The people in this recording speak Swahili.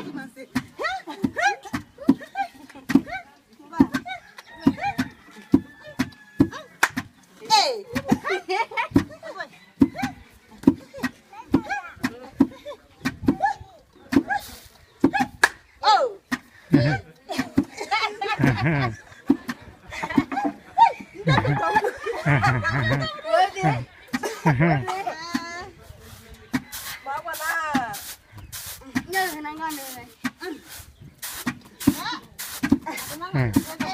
Bỏ qua đó. Như thế này ngon này.